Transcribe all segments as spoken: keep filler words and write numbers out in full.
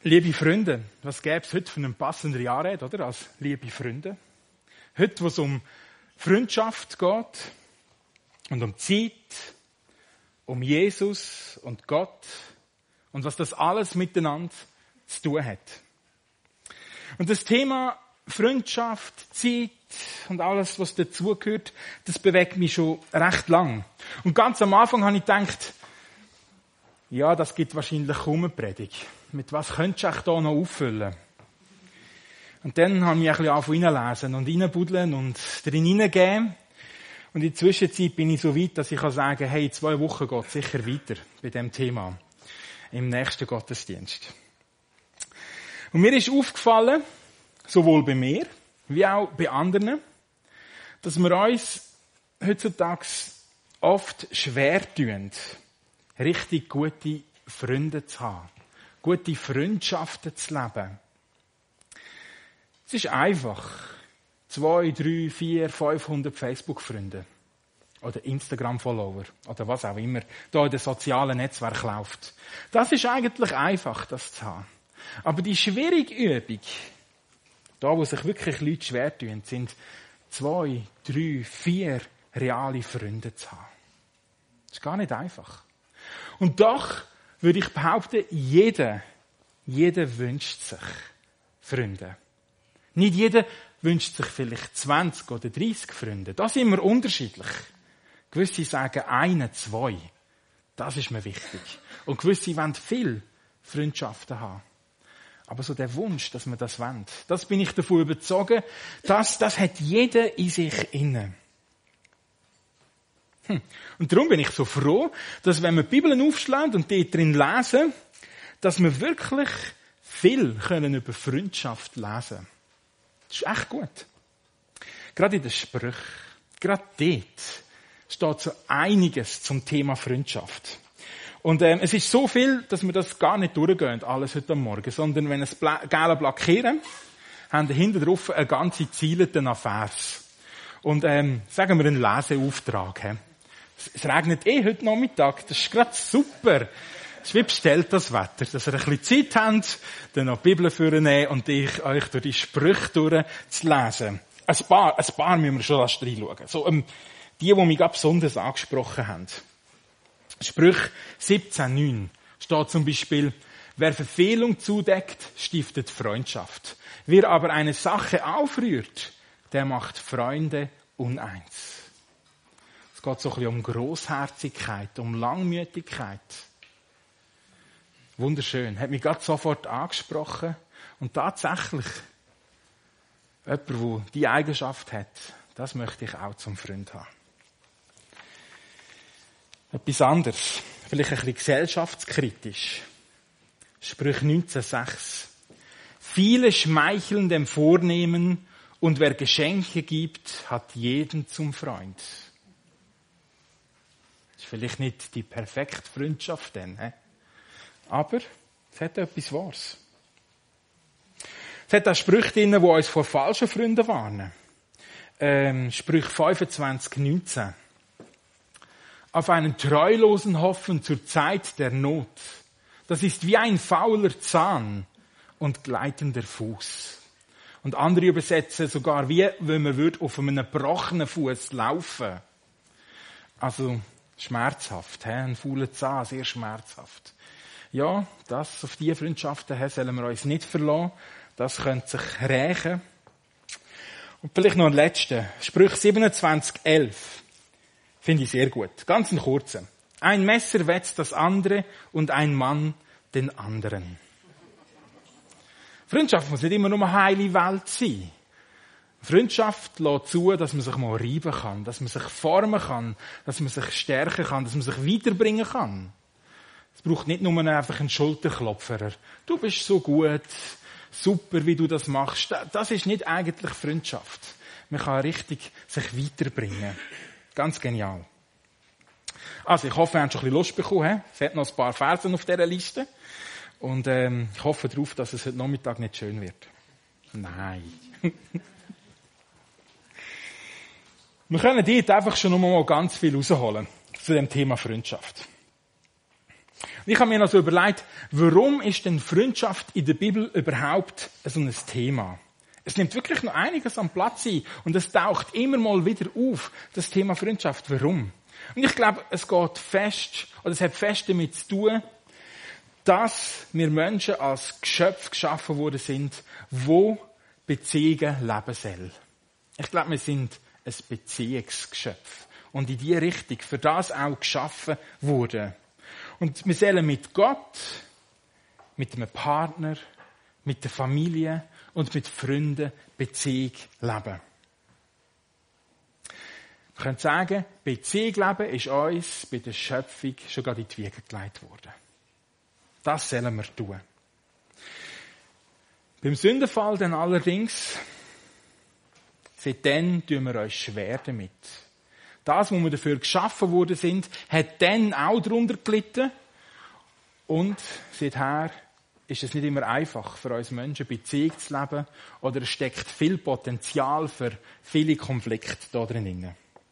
Liebe Freunde, was gäbe es heute für einen passenden Anrede, oder? Als liebe Freunde. Heute, wo es um Freundschaft geht und um Zeit, um Jesus und Gott und was das alles miteinander zu tun hat. Und das Thema Freundschaft, Zeit und alles, was dazugehört, das bewegt mich schon recht lang. Und ganz am Anfang habe ich gedacht, ja, das gibt wahrscheinlich kaum eine Predigt. Mit was könntest du hier noch auffüllen? Und dann habe ich mich ein bisschen angefangen reinlesen und reinbuddeln und drin hineingeben. Und in der Zwischenzeit bin ich so weit, dass ich kann sagen, hey, in zwei Wochen geht es sicher weiter bei diesem Thema. Im nächsten Gottesdienst. Und mir ist aufgefallen, sowohl bei mir, wie auch bei anderen, dass wir uns heutzutage oft schwer tun, richtig gute Freunde zu haben. Gute Freundschaften zu leben. Es ist einfach. Zwei, drei, vier, fünfhundert Facebook-Freunde. Oder Instagram-Follower. Oder was auch immer da in den sozialen Netzwerken läuft. Das ist eigentlich einfach, das zu haben. Aber die schwierige Übung, da wo sich wirklich Leute schwer tun, sind zwei, drei, vier reale Freunde zu haben. Das ist gar nicht einfach. Und doch würde ich behaupten, jeder, jeder wünscht sich Freunde. Nicht jeder wünscht sich vielleicht zwanzig oder dreißig Freunde. Das ist immer unterschiedlich. Gewisse sagen eine, zwei. Das ist mir wichtig. Und gewisse wollen viele Freundschaften haben. Aber so der Wunsch, dass man das wollen, das bin ich davon überzeugt, das, das hat jeder in sich inne. Hm. Und darum bin ich so froh, dass wenn wir die Bibel aufschlagen und die drin lesen, dass wir wirklich viel können über Freundschaft lesen können. Das ist echt gut. Gerade in den Sprüchen, gerade dort steht so einiges zum Thema Freundschaft. Und ähm, es ist so viel, dass wir das gar nicht durchgehen, alles heute Morgen, sondern wenn wir es gelb lackieren, haben wir hinten drauf eine ganze Zeile nach Vers. Und ähm, sagen wir einen Leseauftrag. He? Es regnet eh heute Nachmittag, das ist gerade super. Es ist wie bestellt, das Wetter, dass ihr ein bisschen Zeit habt, dann noch die Bibel vornehmen und ich euch durch die Sprüche durch zu lesen. Ein paar, ein paar müssen wir schon erst reinschauen. So, ähm, die, die mich besonders angesprochen haben. Sprüche siebzehn neun steht zum Beispiel, wer Verfehlung zudeckt, stiftet Freundschaft. Wer aber eine Sache aufrührt, der macht Freunde uneins. Es geht so ein bisschen um Grossherzigkeit, um Langmütigkeit. Wunderschön. Hat mich gerade sofort angesprochen. Und tatsächlich, jemand, der diese Eigenschaft hat, das möchte ich auch zum Freund haben. Etwas anderes. Vielleicht ein bisschen gesellschaftskritisch. Sprüche neunzehn sechs. Viele schmeicheln dem Vornehmen und wer Geschenke gibt, hat jeden zum Freund. Das ist vielleicht nicht die perfekte Freundschaft denn, he? Aber es hat etwas Wahres. Es hat auch Sprüche drin, die uns vor falschen Freunden warnen. Ähm, Sprüche fünfundzwanzig neunzehn. Auf einen Treulosen hoffen zur Zeit der Not. Das ist wie ein fauler Zahn und gleitender Fuß. Und andere übersetzen sogar wie, wenn man würde auf einem gebrochenen Fuß laufen. Also schmerzhaft, he? Ein fauler Zahn, sehr schmerzhaft. Ja, das, auf diese Freundschaften he, sollen wir uns nicht verlassen. Das könnte sich rächen. Und vielleicht noch ein letzter. Sprüche siebenundzwanzig elf. Finde ich sehr gut. Ganz ein kurzer. Ein Messer wetzt das andere und ein Mann den anderen. Freundschaft muss nicht immer nur eine heile Welt sein. Freundschaft lässt zu, dass man sich mal reiben kann, dass man sich formen kann, dass man sich stärken kann, dass man sich weiterbringen kann. Es braucht nicht nur einfach einen Schulterklopfer. Du bist so gut, super, wie du das machst. Das ist nicht eigentlich Freundschaft. Man kann richtig sich weiterbringen. Ganz genial. Also, ich hoffe, ihr habt schon ein bisschen Lust bekommen. Es hat noch ein paar Versen auf dieser Liste. Und ähm, ich hoffe darauf, dass es heute Nachmittag nicht schön wird. Nein. Wir können dort einfach schon noch mal ganz viel rausholen zu dem Thema Freundschaft. ich habe mir noch so überlegt, warum ist denn Freundschaft in der Bibel überhaupt so ein Thema? Es nimmt wirklich noch einiges an Platz ein und es taucht immer mal wieder auf, das Thema Freundschaft. Warum? Und ich glaube, es geht fest, oder es hat fest damit zu tun, dass wir Menschen als Geschöpfe geschaffen worden sind, wo Beziehungen leben sollen. Ich glaube, wir sind ein Beziehungsgeschöpf. Und in diese Richtung, für das auch geschaffen wurden. Und wir sollen mit Gott, mit einem Partner, mit der Familie und mit Freunden Beziehung leben. Wir können sagen, Beziehung leben ist uns bei der Schöpfung schon gerade in die Wiege gelegt worden. Das sollen wir tun. Beim Sündenfall dann allerdings, seitdem tun wir uns schwer damit. Das, wo wir dafür geschaffen worden sind, hat dann auch darunter gelitten. Und seither ist es nicht immer einfach für uns Menschen, Beziehung zu leben. Oder es steckt viel Potenzial für viele Konflikte da drin.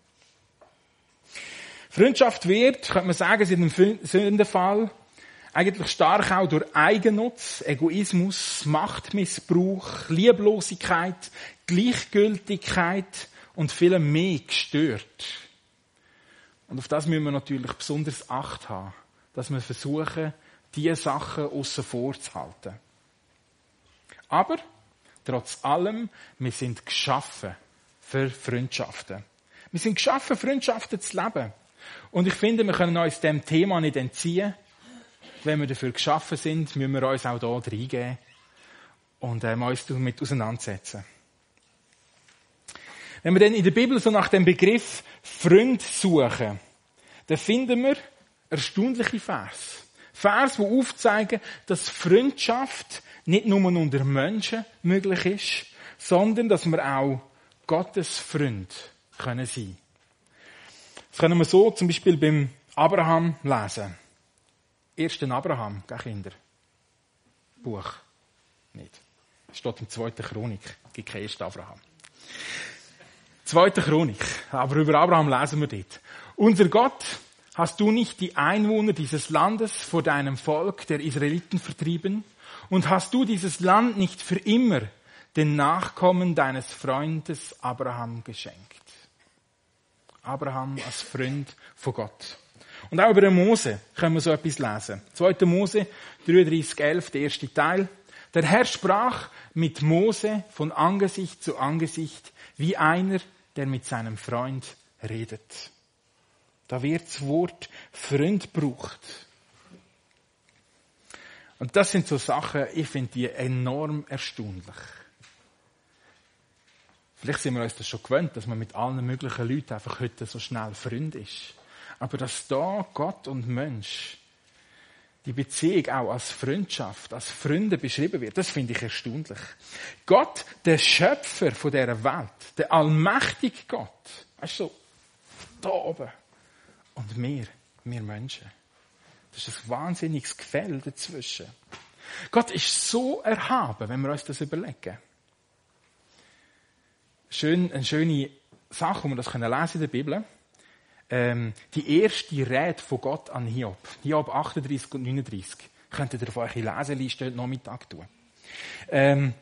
Freundschaft wird, könnte man sagen, seit dem Sündenfall eigentlich stark auch durch Eigennutz, Egoismus, Machtmissbrauch, Lieblosigkeit, Gleichgültigkeit und viel mehr gestört. Und auf das müssen wir natürlich besonders Acht haben, dass wir versuchen, diese Sachen aussen vor zu halten. Aber, trotz allem, wir sind geschaffen für Freundschaften. Wir sind geschaffen, Freundschaften zu leben. Und ich finde, wir können uns dem Thema nicht entziehen. Wenn wir dafür geschaffen sind, müssen wir uns auch hier reingeben und ähm, uns damit auseinandersetzen. Wenn wir dann in der Bibel so nach dem Begriff Freund suchen, dann finden wir erstaunliche Vers. Vers, die aufzeigen, dass Freundschaft nicht nur unter Menschen möglich ist, sondern dass wir auch Gottes Freund können sein. Das können wir so zum Beispiel beim Abraham lesen. Ersten Abraham, keine Kinder. Buch. Nicht. Es steht im zweiten Chronik. Es gibt keinen ersten Abraham. Zweite Chronik. Aber über Abraham lesen wir dort. Unser Gott, hast du nicht die Einwohner dieses Landes vor deinem Volk, der Israeliten, vertrieben? Und hast du dieses Land nicht für immer den Nachkommen deines Freundes Abraham geschenkt? Abraham als Freund von Gott. Und auch über den Mose können wir so etwas lesen. zweiter Mose dreiunddreißig elf, der erste Teil. Der Herr sprach mit Mose von Angesicht zu Angesicht, wie einer, der mit seinem Freund redet. Da wird das Wort Freund gebraucht. Und das sind so Sachen, ich finde die enorm erstaunlich. Vielleicht sind wir uns das schon gewöhnt, dass man mit allen möglichen Leuten einfach heute so schnell Freund ist. Aber dass da Gott und Mensch die Beziehung auch als Freundschaft, als Freunde beschrieben wird, das finde ich erstaunlich. Gott, der Schöpfer von dieser Welt, der allmächtige Gott, weißt du, so, da oben. Und wir, wir Menschen. Das ist ein wahnsinniges Gefälle dazwischen. Gott ist so erhaben, wenn wir uns das überlegen. Schön, eine schöne Sache, wo wir das lesen können in der Bibel. Ähm, die erste Rede von Gott an Hiob. Hiob achtunddreißig und neununddreißig. Könnt ihr auf eure Leseliste heute Nachmittag tun. Ähm,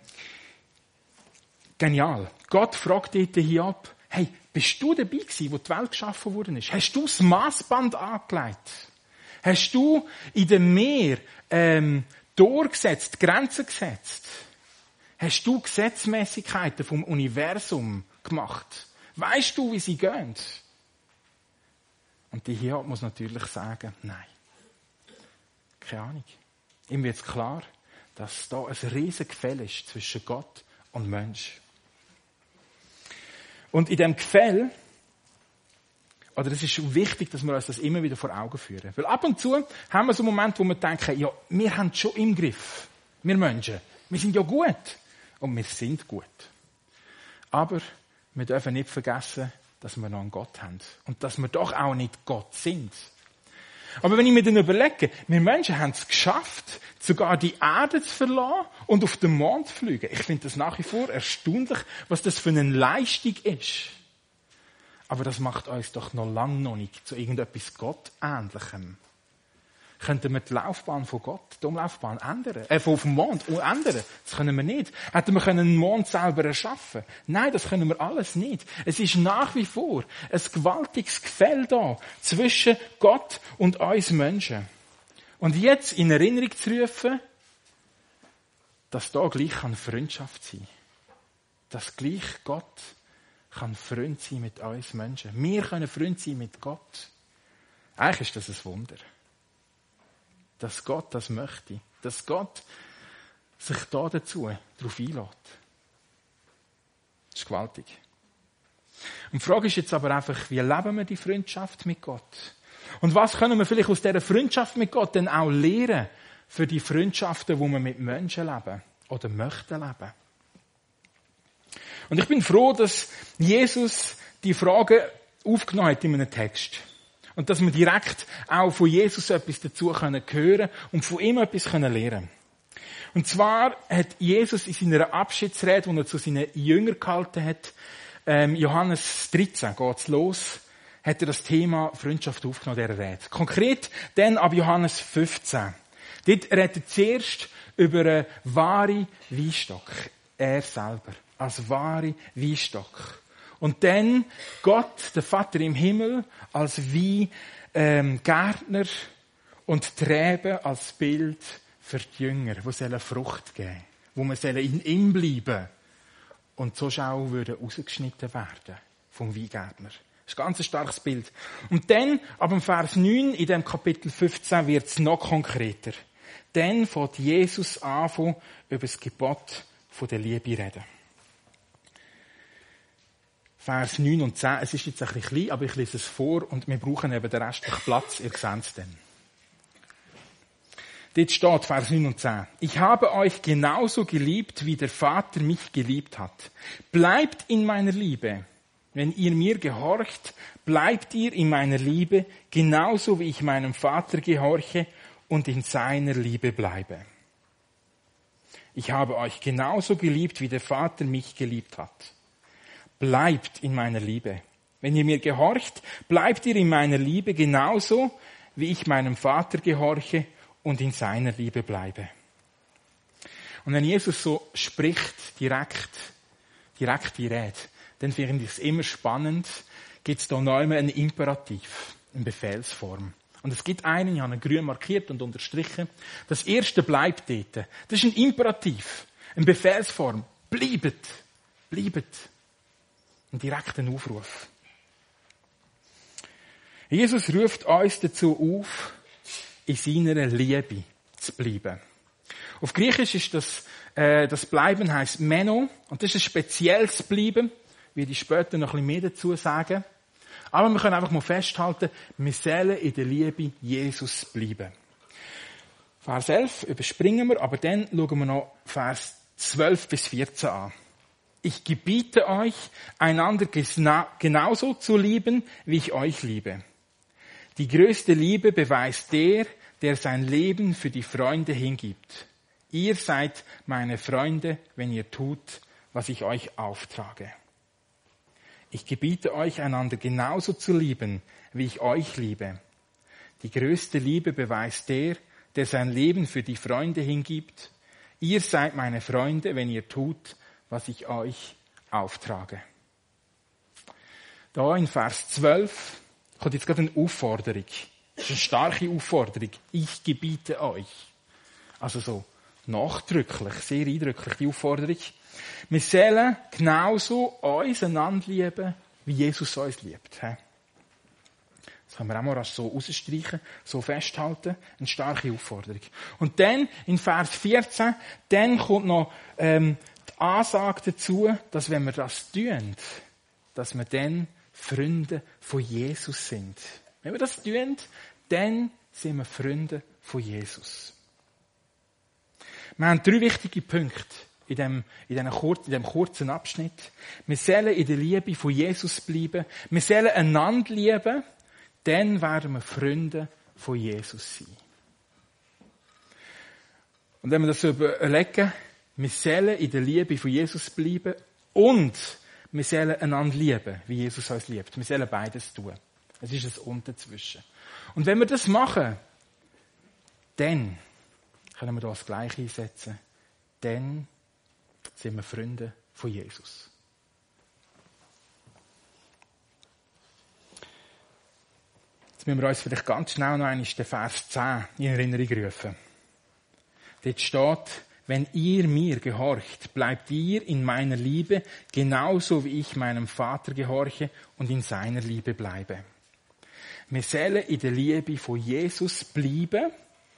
genial. Gott fragt dort Hiob, hey, bist du dabei gewesen, wo die Welt geschaffen worden ist? Hast du das Maßband angelegt? Hast du in dem Meer ähm, durchgesetzt, Grenzen gesetzt? Hast du Gesetzmäßigkeiten vom Universum gemacht? Weißt du, wie sie gehen? Und die Hiob muss natürlich sagen, nein. Keine Ahnung. Ihm wird klar, dass da ein riesiges Gefälle ist zwischen Gott und Mensch. Und in diesem Gefälle, oder es ist wichtig, dass wir uns das immer wieder vor Augen führen. Weil ab und zu haben wir so einen Moment, wo wir denken, ja, wir haben es schon im Griff. Wir Menschen. Wir sind ja gut. Und wir sind gut. Aber wir dürfen nicht vergessen, dass wir noch einen Gott haben. Und dass wir doch auch nicht Gott sind. Aber wenn ich mir dann überlege, wir Menschen haben es geschafft, sogar die Erde zu verlassen und auf den Mond zu fliegen. Ich finde das nach wie vor erstaunlich, was das für eine Leistung ist. Aber das macht uns doch noch lange noch nicht zu irgendetwas Gottähnlichem. könnten wir die Laufbahn von Gott, die Umlaufbahn ändern, äh, von vom Mond ändern. Das können wir nicht. Hätten wir einen Mond selber erschaffen? Nein, das können wir alles nicht. Es ist nach wie vor ein gewaltiges Gefälle da zwischen Gott und uns Menschen. Und jetzt in Erinnerung zu rufen, dass da gleich eine Freundschaft sein kann. Dass gleich Gott kann Freund sein mit uns Menschen. Wir können Freund sein mit Gott. Eigentlich ist das ein Wunder. Dass Gott das möchte. Dass Gott sich da dazu darauf einlädt. Das ist gewaltig. Und die Frage ist jetzt aber einfach, wie leben wir die Freundschaft mit Gott? Und was können wir vielleicht aus dieser Freundschaft mit Gott denn auch lernen für die Freundschaften, die wir mit Menschen leben oder möchten leben? Und ich bin froh, dass Jesus die Frage aufgenommen hat in einem Text. Und dass wir direkt auch von Jesus etwas dazu hören können und von ihm etwas lernen können. Und zwar hat Jesus in seiner Abschiedsrede, die er zu seinen Jüngern gehalten hat, ähm, Johannes dreizehn geht's los, hat er das Thema Freundschaft aufgenommen, dieser Rede. Konkret dann ab Johannes fünfzehn. Dort redet er zuerst über einen wahren Weinstock. Er selber. Als wahre Weinstock. Und dann Gott, der Vater im Himmel, als Weingärtner ähm, und die Rebe als Bild für die Jünger, die sollen Frucht geben, wo man in ihm bleiben und so auch würden rausgeschnitten werden vom Weingärtner. Das ist ein ganz starkes Bild. Und dann, ab dem Vers neun, in dem Kapitel fünfzehn, wird es noch konkreter. Dann fängt Jesus an, über das Gebot der Liebe zu reden. Vers neun und zehn, es ist jetzt ein bisschen klein, aber ich lese es vor und wir brauchen eben den restlichen Platz, ihr seht es dann. Dort steht Vers neun und zehn. Ich habe euch genauso geliebt, wie der Vater mich geliebt hat. Bleibt in meiner Liebe. Wenn ihr mir gehorcht, bleibt ihr in meiner Liebe, genauso wie ich meinem Vater gehorche und in seiner Liebe bleibe. Ich habe euch genauso geliebt, wie der Vater mich geliebt hat. Bleibt in meiner Liebe. Wenn ihr mir gehorcht, bleibt ihr in meiner Liebe genauso, wie ich meinem Vater gehorche und in seiner Liebe bleibe. Und wenn Jesus so spricht, direkt, direkt die Rede, dann finde ich es immer spannend, gibt es da noch einmal einen Imperativ in Befehlsform. Und es gibt einen, ich habe ihn grün markiert und unterstrichen. Das erste bleibt dort. Das ist ein Imperativ, eine Befehlsform. Bleibt, bleibt. Ein direkter Aufruf. Jesus ruft uns dazu auf, in seiner Liebe zu bleiben. Auf Griechisch ist das, äh, das Bleiben heisst Meno, und das ist ein spezielles Bleiben, werde ich später noch ein bisschen mehr dazu sagen. Aber wir können einfach mal festhalten, wir sollen in der Liebe Jesus bleiben. Vers elf überspringen wir, aber dann schauen wir noch Vers zwölf bis vierzehn an. Ich gebiete euch, einander genauso zu lieben, wie ich euch liebe. Die größte Liebe beweist der, der sein Leben für die Freunde hingibt. Ihr seid meine Freunde, wenn ihr tut, was ich euch auftrage. Ich gebiete euch, einander genauso zu lieben, wie ich euch liebe. Die größte Liebe beweist der, der sein Leben für die Freunde hingibt. Ihr seid meine Freunde, wenn ihr tut, was ich euch auftrage. Da in Vers zwölf kommt jetzt gerade eine Aufforderung. Das ist eine starke Aufforderung. Ich gebiete euch. Also so nachdrücklich, sehr eindrücklich die Aufforderung. Wir sollen genauso uns einander lieben, wie Jesus uns liebt. Das können wir auch mal so rausstreichen, so festhalten. Eine starke Aufforderung. Und dann in Vers vierzehn, dann kommt noch ähm, die Ansage dazu, dass wenn wir das tun, dass wir dann Freunde von Jesus sind. Wenn wir das tun, dann sind wir Freunde von Jesus. Wir haben drei wichtige Punkte in dem, in diesem kurzen, in dem kurzen Abschnitt. Wir sollen in der Liebe von Jesus bleiben. Wir sollen einander lieben. Dann werden wir Freunde von Jesus sein. Und wenn wir das so überlegen, wir sollen in der Liebe von Jesus bleiben und wir sollen einander lieben, wie Jesus uns liebt. Wir sollen beides tun. Es ist ein Und dazwischen. Und wenn wir das machen, dann können wir das gleich einsetzen. Dann sind wir Freunde von Jesus. Jetzt müssen wir uns vielleicht ganz schnell noch einmal den Vers zehn in Erinnerung rufen. Dort steht, wenn ihr mir gehorcht, bleibt ihr in meiner Liebe, genauso wie ich meinem Vater gehorche und in seiner Liebe bleibe. Wir sollen in der Liebe von Jesus bleiben.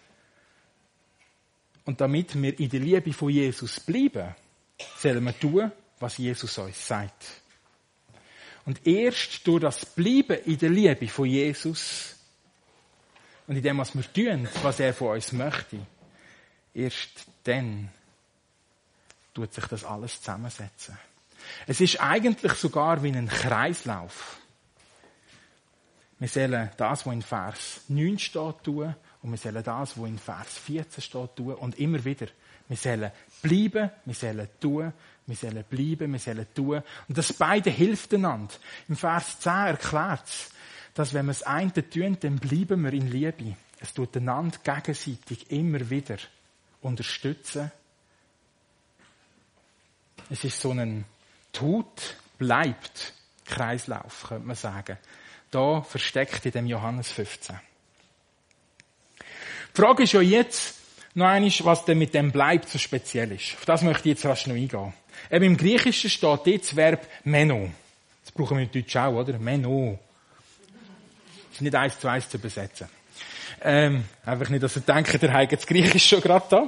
Und damit wir in der Liebe von Jesus bleiben, sollen wir tun, was Jesus uns sagt. Und erst durch das Bleiben in der Liebe von Jesus und in dem, was wir tun, was er von uns möchte, erst dann tut sich das alles zusammensetzen. Es ist eigentlich sogar wie ein Kreislauf. Wir sollen das, was in Vers neun steht, tun und wir sollen das, was in Vers vierzehn steht, tun und immer wieder. Wir sollen bleiben, wir sollen tun, wir sollen bleiben, wir sollen tun. Und das beide hilft einander. Im Vers zehn erklärt es, dass wenn wir das eine tun, dann bleiben wir in Liebe. Es tut einander gegenseitig immer wieder unterstützen. Es ist so ein Tut, bleibt Kreislauf, könnte man sagen. Da versteckt in dem Johannes fünfzehn. Die Frage ist ja jetzt noch einmal, was denn mit dem bleibt so speziell ist. Auf das möchte ich jetzt rasch noch eingehen. Eben im Griechischen steht jetzt das Verb meno. Das brauchen wir in Deutsch auch, oder? Meno. Ist nicht eins zu eins zu übersetzen. Ähm, einfach nicht, dass ihr denkt, der hat das Griechisch schon gerade da.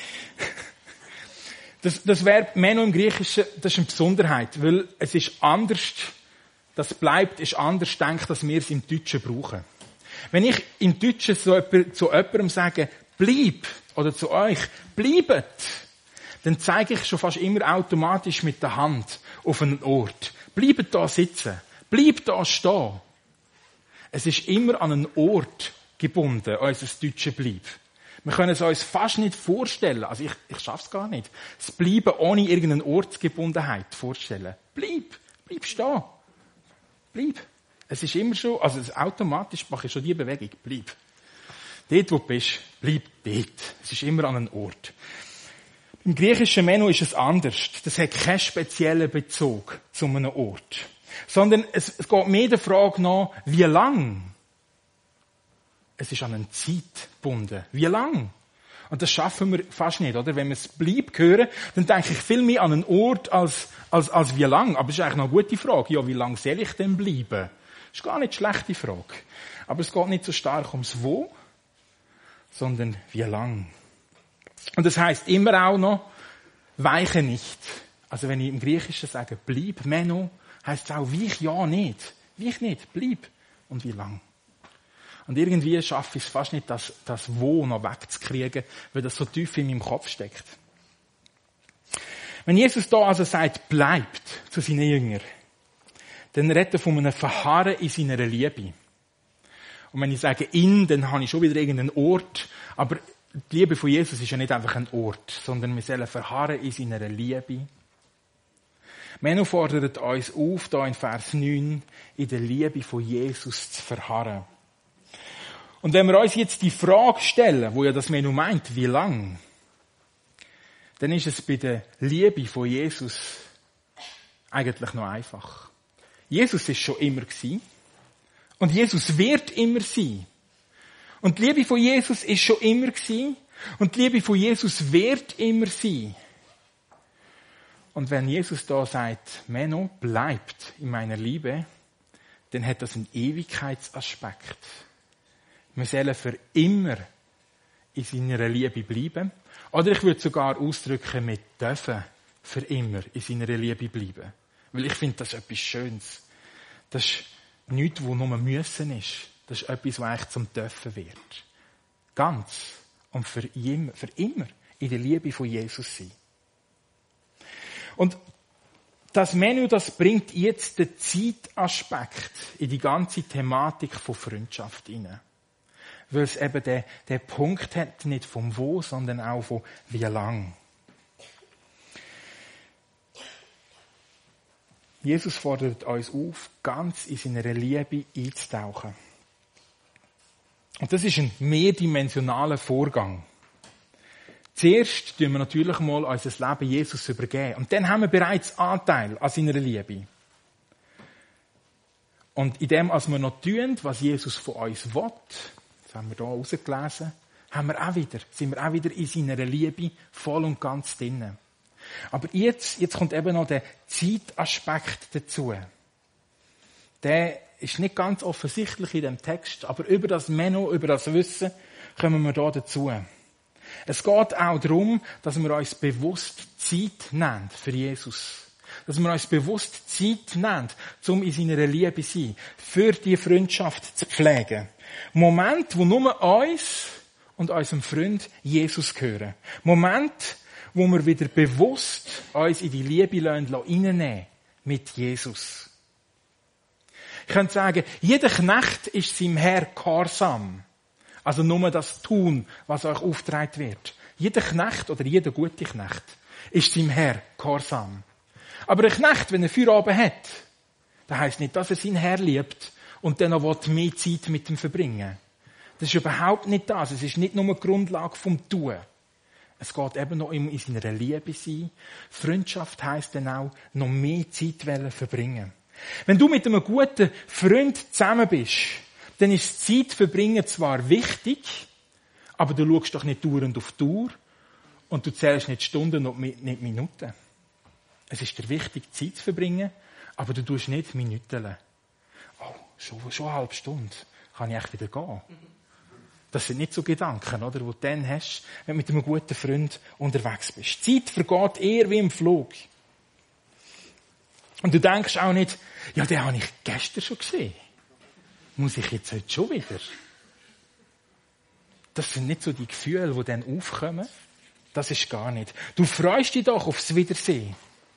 Das, das Verb meno im Griechischen, das ist eine Besonderheit, weil es ist anders, das bleibt, ist anders denkt, als wir es im Deutschen brauchen. Wenn ich im Deutschen so zu jemandem sage, bleib, oder zu euch, bleibet, dann zeige ich schon fast immer automatisch mit der Hand auf einen Ort. Bleibet da sitzen. Bleib da stehen. Es ist immer an einen Ort gebunden, unser deutsche Bleib. Wir können es uns fast nicht vorstellen, also ich, ich schaffe es gar nicht, das Bleiben ohne irgendeine Ortsgebundenheit vorstellen. Bleib, bleib stehen. Bleib. Es ist immer schon, also automatisch mache ich schon die Bewegung. Bleib. Dort, wo du bist, bleib dort. Es ist immer an einem Ort. Im griechischen Menu ist es anders. Das hat keinen speziellen Bezug zu einem Ort. Sondern es, es geht mehr der Frage nach, wie lang? Es ist an eine Zeit gebunden. Wie lang? Und das schaffen wir fast nicht, oder? Wenn wir es Bleib hören, dann denke ich viel mehr an einen Ort als, als, als wie lang. Aber es ist eigentlich noch eine gute Frage. Ja, wie lang soll ich denn bleiben? Das ist gar nicht eine schlechte Frage. Aber es geht nicht so stark ums Wo, sondern wie lang. Und das heisst immer auch noch, weiche nicht. Also wenn ich im Griechischen sage, bleib, meno, heisst es auch, weich ja nicht. Weich nicht, bleib. Und wie lang. Und irgendwie schaffe ich es fast nicht, das, das Wo noch wegzukriegen, weil das so tief in meinem Kopf steckt. Wenn Jesus da also sagt, bleibt zu seinen Jüngern, dann redet er von einem Verharren in seiner Liebe. Und wenn ich sage in, dann habe ich schon wieder irgendeinen Ort. Aber die Liebe von Jesus ist ja nicht einfach ein Ort, sondern wir sollen verharren in seiner Liebe. Menno fordert uns auf, da in Vers neun, in der Liebe von Jesus zu verharren. Und wenn wir uns jetzt die Frage stellen, wo ja das Menno meint, wie lang, dann ist es bei der Liebe von Jesus eigentlich noch einfach. Jesus ist schon immer gewesen. Und Jesus wird immer sein. Und die Liebe von Jesus ist schon immer gewesen. Und die Liebe von Jesus wird immer sein. Und wenn Jesus da sagt, Menno, bleibt in meiner Liebe, dann hat das einen Ewigkeitsaspekt. Wir sollen für immer in seiner Liebe bleiben. Oder ich würde sogar ausdrücken, wir dürfen für immer in seiner Liebe bleiben. Weil ich finde, das ist etwas Schönes. Das ist nichts, was nur müssen ist. Das ist etwas, was eigentlich zum Dürfen wird. Ganz und für immer, für immer in der Liebe von Jesus sein. Und das Menü, das bringt jetzt den Zeitaspekt in die ganze Thematik von Freundschaft hinein. Weil es eben den, den Punkt hat, nicht vom Wo, sondern auch von wie lang. Jesus fordert uns auf, ganz in seiner Liebe einzutauchen. Und das ist ein mehrdimensionaler Vorgang. Zuerst tun wir natürlich mal unser Leben Jesus übergeben. Und dann haben wir bereits Anteil an seiner Liebe. Und in dem, als wir noch tun, was Jesus von uns will, das haben wir hier rausgelesen, haben wir auch wieder, sind wir auch wieder in seiner Liebe voll und ganz drin. Aber jetzt, jetzt kommt eben noch der Zeitaspekt dazu. Der ist nicht ganz offensichtlich in dem Text, aber über das Menno, über das Wissen, kommen wir hier dazu. Es geht auch darum, dass wir uns bewusst Zeit nehmen für Jesus. Dass wir uns bewusst Zeit nehmen, um in seiner Liebe zu sein, für die Freundschaft zu pflegen. Moment, wo nur uns und unserem Freund Jesus gehören. Moment, wo wir wieder bewusst uns in die Liebe reinnehmen mit Jesus. Ich könnte sagen, jeder Knecht ist seinem Herr gehorsam. Also nur das tun, was euch aufgetragen wird. Jeder Knecht oder jeder gute Knecht ist seinem Herr gehorsam. Aber ein Knecht, wenn er Feierabend hat, das heisst nicht, dass er seinen Herr liebt und dann noch mehr Zeit mit ihm verbringen. Das ist überhaupt nicht das. Es ist nicht nur die Grundlage vom Tun. Es geht eben noch um in seiner Liebe sein. Freundschaft heisst dann auch, noch mehr Zeit verbringen. Wenn du mit einem guten Freund zusammen bist, dann ist Zeit verbringen zwar wichtig, aber du schaust doch nicht dauernd auf die Uhr und du zählst nicht Stunden und nicht Minuten. Es ist dir wichtig, Zeit zu verbringen, aber du tust nicht Minuten. Oh, schon, schon eine halbe Stunde. Kann ich echt wieder gehen? Das sind nicht so Gedanken, oder, die du dann hast, wenn du mit einem guten Freund unterwegs bist. Zeit vergeht eher wie im Flug. Und du denkst auch nicht, ja, den habe ich gestern schon gesehen. Muss ich jetzt heute schon wieder? Das sind nicht so die Gefühle, die dann aufkommen. Das ist gar nicht. Du freust dich doch aufs Wiedersehen.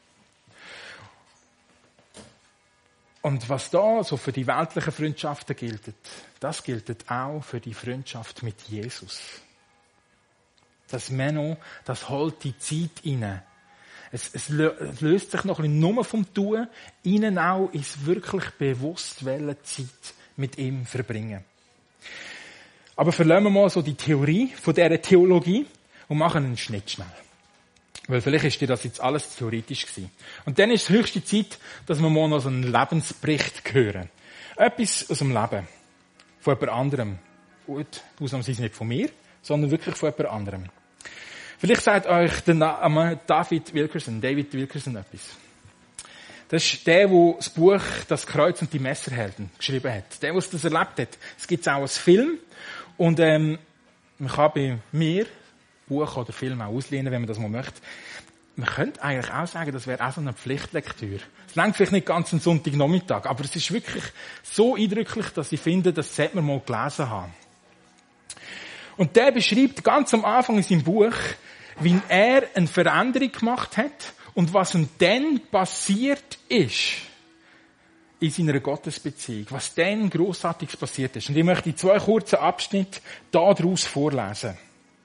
Und was da so für die weltlichen Freundschaften gilt, das gilt auch für die Freundschaft mit Jesus. Das Menno, das holt die Zeit rein. Es, es löst sich noch ein bisschen nur vom Tun, ihnen auch ist wirklich bewusst, welche Zeit mit ihm verbringen. Aber verlassen wir mal so die Theorie von dieser Theologie und machen einen Schnitt schnell. Weil vielleicht ist dir das jetzt alles theoretisch gewesen. Und dann ist es höchste Zeit, dass wir mal noch so einen Lebensbericht hören. Etwas aus dem Leben. Von jemand anderem. Gut, ausnahmsweise nicht von mir, sondern wirklich von jemand anderem. Vielleicht sagt euch der Name David Wilkerson, David Wilkerson etwas. Das ist der, der das Buch «Das Kreuz und die Messerhelden» geschrieben hat. Der, der das erlebt hat. Es gibt auch als Film. Und ähm, man kann bei mir Buch oder Film auch auslehnen, wenn man das mal möchte. Man könnte eigentlich auch sagen, das wäre auch so eine Pflichtlektüre. Es reicht vielleicht nicht ganz einen Sonntagnachmittag, aber es ist wirklich so eindrücklich, dass ich finde, das sollte man mal gelesen haben. Und der beschreibt ganz am Anfang in seinem Buch, wie er eine Veränderung gemacht hat und was ihm dann passiert ist in seiner Gottesbeziehung. Was dann Grossartiges passiert ist. Und ich möchte zwei kurze Abschnitte daraus vorlesen.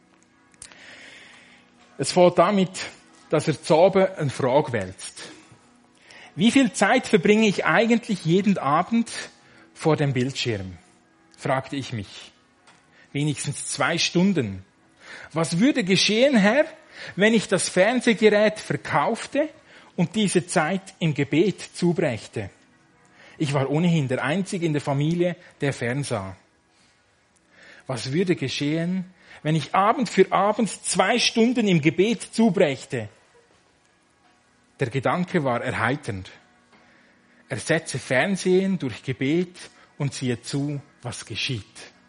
Es fängt damit, dass er zu Abend eine Frage wälzt. Wie viel Zeit verbringe ich eigentlich jeden Abend vor dem Bildschirm? Fragte ich mich. Wenigstens zwei Stunden. Was würde geschehen, Herr, wenn ich das Fernsehgerät verkaufte und diese Zeit im Gebet zubrächte? Ich war ohnehin der Einzige in der Familie, der fernsah. Was würde geschehen, wenn ich Abend für Abend zwei Stunden im Gebet zubrächte? Der Gedanke war erheiternd. Ersetze Fernsehen durch Gebet und siehe zu, was geschieht.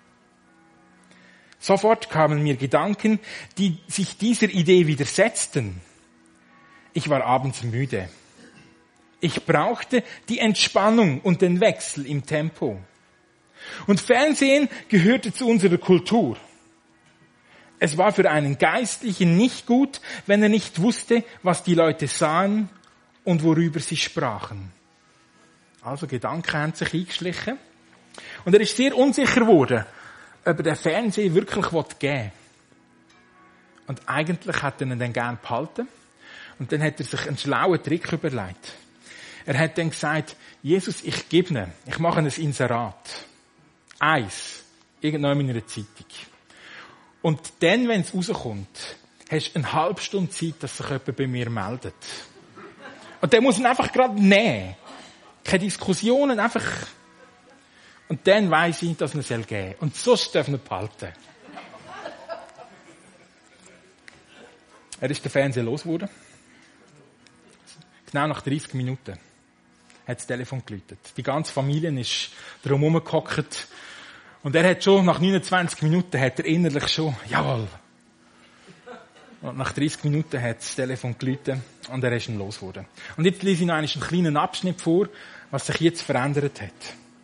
Sofort kamen mir Gedanken, die sich dieser Idee widersetzten. Ich war abends müde. Ich brauchte die Entspannung und den Wechsel im Tempo. Und Fernsehen gehörte zu unserer Kultur. Es war für einen Geistlichen nicht gut, wenn er nicht wusste, was die Leute sahen und worüber sie sprachen. Also Gedanken haben sich eingeschlichen. Und er ist sehr unsicher geworden, ob er den Fernseher wirklich geben will. Und eigentlich hat er ihn dann gerne behalten. Und dann hat er sich einen schlauen Trick überlegt. Er hat dann gesagt, Jesus, ich gebe ihn. Ich mache ein Inserat. Eins. irgendwann in einer Zeitung. Und dann, wenn es rauskommt, hast du eine halbe Stunde Zeit, dass sich jemand bei mir meldet. Und der muss ihn einfach gerade nehmen. Keine Diskussionen, einfach. Und dann weiss ich, dass er ihn geben soll. Und sonst darf er ihn behalten. Er ist den Fernseher losgeworden. Genau nach dreißig Minuten hat das Telefon geläutet. Die ganze Familie ist drumherum gehockt. Und er hat schon, nach neunundzwanzig Minuten, hat er innerlich schon, jawohl. Und nach dreißig Minuten hat das Telefon geläutet und er ist dann losgeworden. Und jetzt lese ich noch einen kleinen Abschnitt vor, was sich jetzt verändert hat.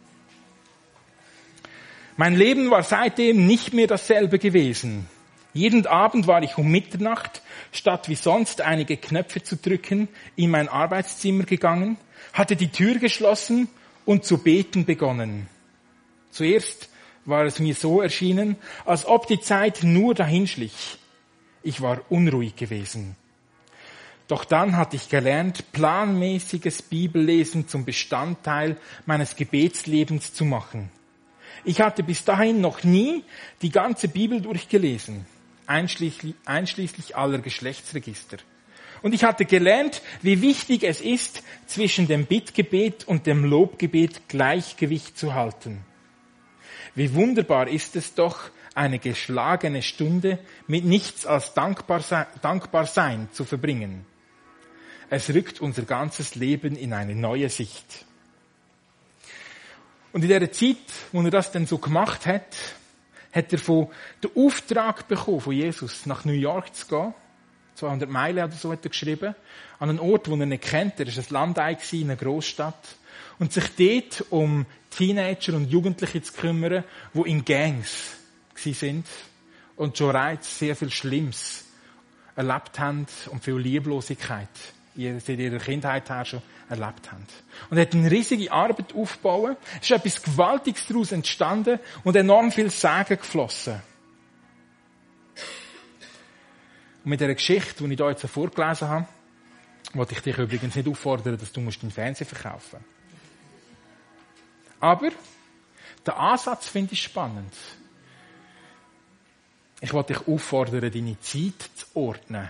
Mein Leben war seitdem nicht mehr dasselbe gewesen. Jeden Abend war ich um Mitternacht, statt wie sonst einige Knöpfe zu drücken, in mein Arbeitszimmer gegangen, hatte die Tür geschlossen und zu beten begonnen. Zuerst war es mir so erschienen, als ob die Zeit nur dahinschlich. Ich war unruhig gewesen. Doch dann hatte ich gelernt, planmäßiges Bibellesen zum Bestandteil meines Gebetslebens zu machen. Ich hatte bis dahin noch nie die ganze Bibel durchgelesen, einschließlich, einschließlich aller Geschlechtsregister. Und ich hatte gelernt, wie wichtig es ist, zwischen dem Bittgebet und dem Lobgebet Gleichgewicht zu halten. Wie wunderbar ist es doch, eine geschlagene Stunde mit nichts als Dankbarsein zu verbringen. Es rückt unser ganzes Leben in eine neue Sicht. Und in der Zeit, wo er das dann so gemacht hat, hat er von den Auftrag bekommen, von Jesus nach New York zu gehen. zweihundert Meilen oder so hat er geschrieben. An einen Ort, den er nicht kennt. Er war ein Landei in einer Großstadt. Und sich dort um Teenager und Jugendliche zu kümmern, die in Gangs sind und schon bereits sehr viel Schlimmes erlebt haben und viel Lieblosigkeit seit ihrer Kindheit her schon erlebt haben. Und er hat eine riesige Arbeit aufgebaut. Es ist etwas Gewaltiges daraus entstanden und enorm viel Segen geflossen. Und mit dieser Geschichte, die ich hier jetzt vorgelesen habe, wollte ich dich übrigens nicht auffordern, dass du deinen Fernseher verkaufen musst. Aber der Ansatz finde ich spannend. Ich wollte dich auffordern, deine Zeit zu ordnen.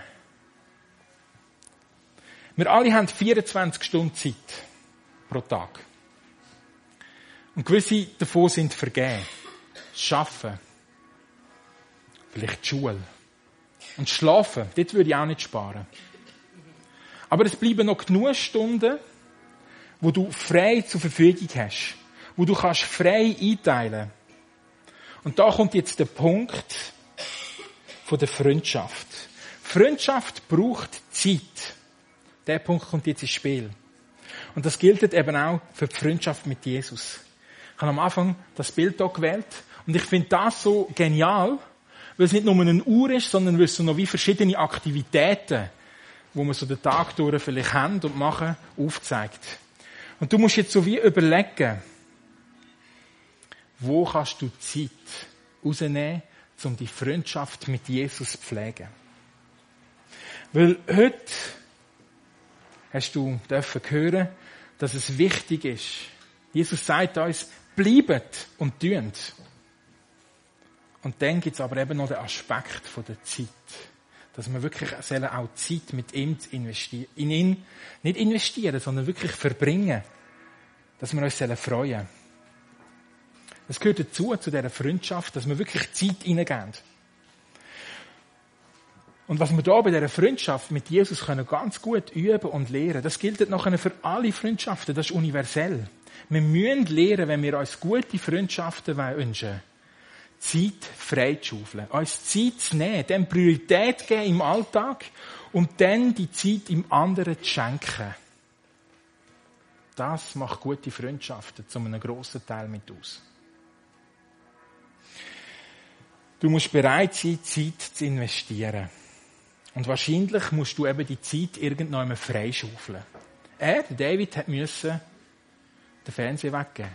Wir alle haben vierundzwanzig Stunden Zeit pro Tag. Und gewisse davon sind vergeben. Das Arbeiten. Vielleicht die Schule. Und das Schlafen, dort würde ich auch nicht sparen. Aber es bleiben noch genug Stunden, wo du frei zur Verfügung hast. Wo du kannst frei einteilen. Und da kommt jetzt der Punkt von der Freundschaft. Freundschaft braucht Zeit. Der Punkt kommt jetzt ins Spiel. Und das gilt eben auch für die Freundschaft mit Jesus. Ich habe am Anfang das Bild hier gewählt. Und ich finde das so genial, weil es nicht nur eine Uhr ist, sondern weil es so noch wie verschiedene Aktivitäten, wo man so den Tag durch vielleicht haben und machen, aufzeigt. Und du musst jetzt so wie überlegen, wo kannst du Zeit rausnehmen, um die Freundschaft mit Jesus zu pflegen. Weil heute hast du dürfen hören, dass es wichtig ist. Jesus sagt uns, bleibt und tünt. Und dann gibt es aber eben noch den Aspekt von der Zeit. Dass wir wirklich auch Zeit mit ihm investieren, in ihn nicht investieren, sondern wirklich verbringen. Dass wir uns freuen sollen. Es gehört dazu, zu dieser Freundschaft, dass wir wirklich Zeit hineingeben. Und was wir da bei dieser Freundschaft mit Jesus können ganz gut üben und lernen, das gilt nachher für alle Freundschaften, das ist universell. Wir müssen lernen, wenn wir uns gute Freundschaften wünschen, Zeit freizuschaufeln, uns Zeit zu nehmen, dem Priorität geben im Alltag und dann die Zeit im anderen zu schenken. Das macht gute Freundschaften zu einem grossen Teil mit aus. Du musst bereit sein, Zeit zu investieren. Und wahrscheinlich musst du eben die Zeit irgendwann freischaufeln. Er, David, hat müssen den Fernseher weggeben.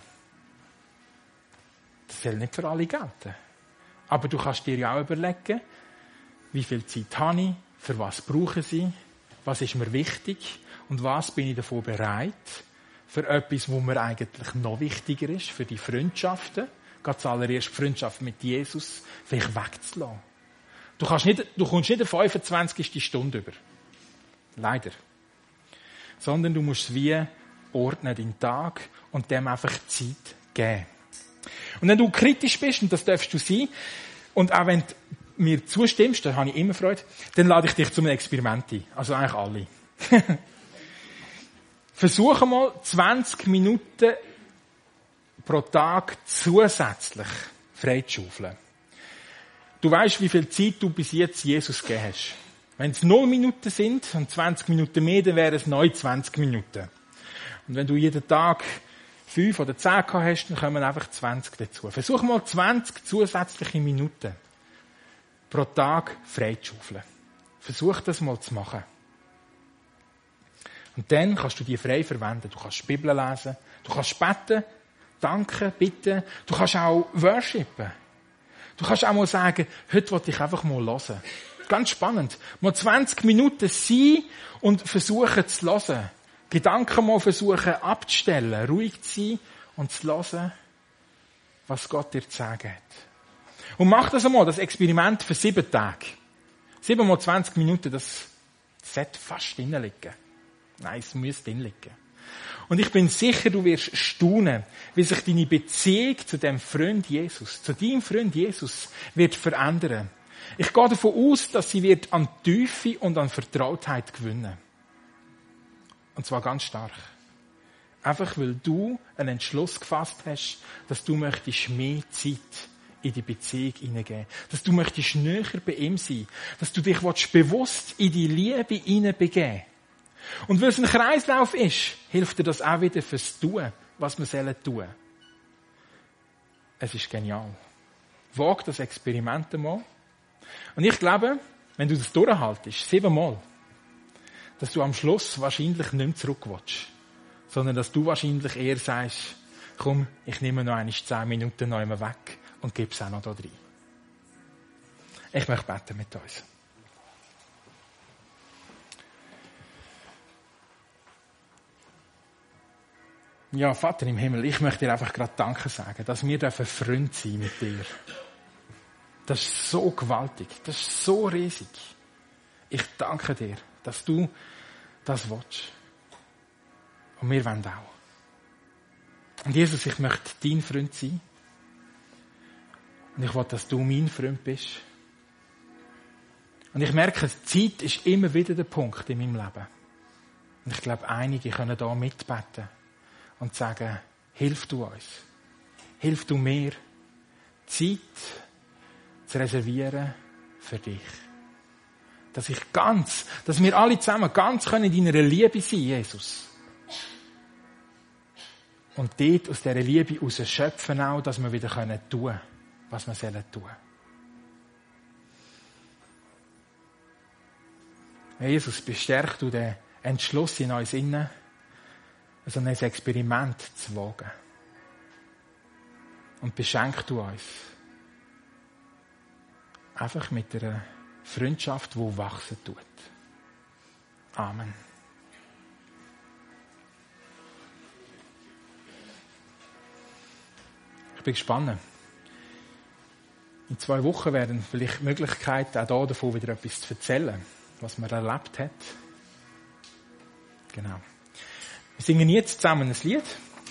Das soll nicht für alle gelten. Aber du kannst dir ja auch überlegen, wie viel Zeit habe ich, für was brauche ich, was ist mir wichtig und was bin ich davon bereit, für etwas, wo mir eigentlich noch wichtiger ist, für die Freundschaften, gerade zuallererst die Freundschaft mit Jesus vielleicht wegzulassen. Du, kannst nicht, du kommst nicht eine fünfundzwanzigste Stunde über. Leider. Sondern du musst es wie ordnen, deinen Tag, und dem einfach Zeit geben. Und wenn du kritisch bist, und das darfst du sein, und auch wenn du mir zustimmst, da habe ich immer Freude, dann lade ich dich zu einem Experiment ein. Also eigentlich alle. Versuche mal zwanzig Minuten pro Tag zusätzlich freizuschaufeln. Du weißt, wie viel Zeit du bis jetzt Jesus gegeben hast. Wenn es null Minuten sind und zwanzig Minuten mehr, dann wären es neunundzwanzig Minuten. Und wenn du jeden Tag fünf oder zehn gehabt hast, dann kommen einfach zwanzig dazu. Versuch mal zwanzig zusätzliche Minuten pro Tag freizuschaufeln. Versuch das mal zu machen. Und dann kannst du die frei verwenden. Du kannst die Bibel lesen, du kannst beten, danken, bitten, du kannst auch worshipen. Du kannst auch mal sagen, heute will ich einfach mal hören. Ganz spannend. Mal zwanzig Minuten sein und versuchen zu hören. Gedanken mal versuchen abzustellen, ruhig zu sein und zu hören, was Gott dir zu sagen hat. Und mach das einmal, das Experiment für sieben Tage. Sieben mal zwanzig Minuten, das sollte fast drin liegen. Nein, es muss drin liegen. Und ich bin sicher, du wirst staunen, wie sich deine Beziehung zu dem Freund Jesus, zu deinem Freund Jesus, wird verändern. Ich gehe davon aus, dass sie wird an Tiefe und an Vertrautheit gewinnen. Und zwar ganz stark. Einfach, weil du einen Entschluss gefasst hast, dass du möchtest mehr Zeit in die Beziehung hineingeben. Dass du möchtest näher bei ihm sein. Dass du dich bewusst in die Liebe hineinbegeben. Und weil es ein Kreislauf ist, hilft dir das auch wieder fürs Tun, was wir sollen tun. Es ist genial. Wag das Experiment einmal. Und ich glaube, wenn du das durchhaltest, siebenmal, dass du am Schluss wahrscheinlich nicht mehr zurück willst, sondern dass du wahrscheinlich eher sagst, komm, ich nehme noch einmal zehn Minuten noch einmal weg und gebe es auch noch da rein. Ich möchte beten mit uns. Ja, Vater im Himmel, ich möchte dir einfach gerade Danke sagen, dass wir Freund sein mit dir. Das ist so gewaltig, das ist so riesig. Ich danke dir, dass du das willst. Und wir wollen auch. Und Jesus, ich möchte dein Freund sein. Und ich will, dass du mein Freund bist. Und ich merke, Zeit ist immer wieder der Punkt in meinem Leben. Und ich glaube, einige können da mitbeten und sagen, hilf du uns. Hilf du mir, Zeit zu reservieren für dich. Dass ich ganz, dass wir alle zusammen ganz können in deiner Liebe sein, Jesus. Und dort aus dieser Liebe heraus schöpfen auch, dass wir wieder tun können, was wir sollen tun. Jesus, bestärk du den Entschluss in uns innen, so ein Experiment zu wagen. Und beschenk du uns einfach mit einer Freundschaft, die wachsen tut. Amen. Ich bin gespannt. In zwei Wochen werden vielleicht Möglichkeiten auch da davon wieder etwas zu erzählen, was man erlebt hat. Genau. Wir singen jetzt zusammen ein Lied.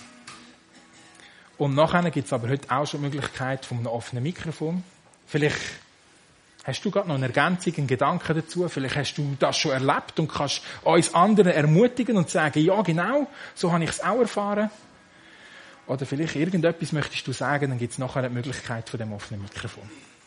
Und nachher gibt es aber heute auch schon die Möglichkeit von einem offenen Mikrofon. Vielleicht hast du gerade noch eine Ergänzung, einen Gedanken dazu. Vielleicht hast du das schon erlebt und kannst uns anderen ermutigen und sagen, ja genau, so habe ich es auch erfahren. Oder vielleicht irgendetwas möchtest du sagen, dann gibt es nachher eine Möglichkeit von dem offenen Mikrofon.